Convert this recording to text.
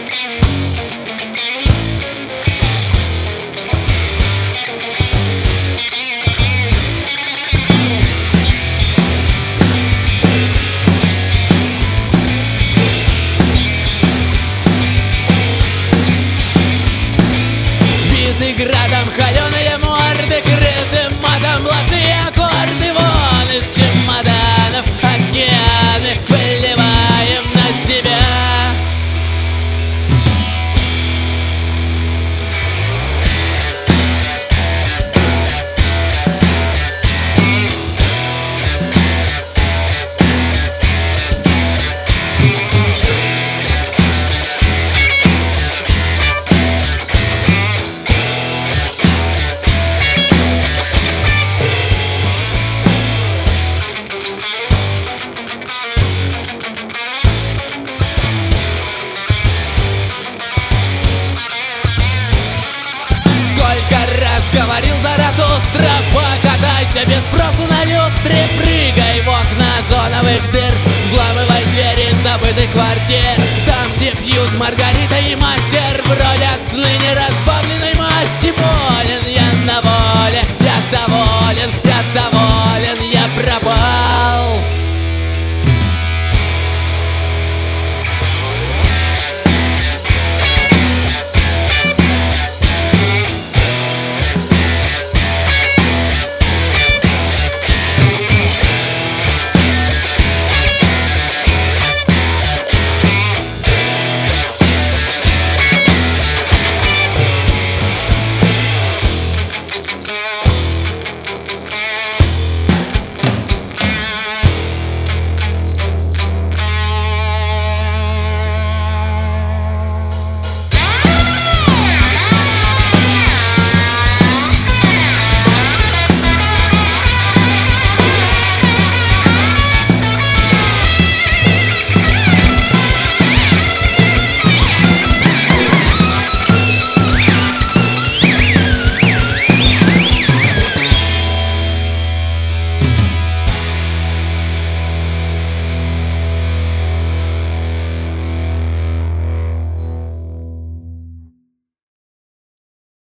Градом холеные морды, крытым матом блатные аккорды. Вон из чемоданов океаны выливаем на себя. Говорил Заратустра, покатайся без спросу на люстре. Прыгай в окна зоновых дыр, взламывай двери забытых квартир. Там, где пьют Маргарита и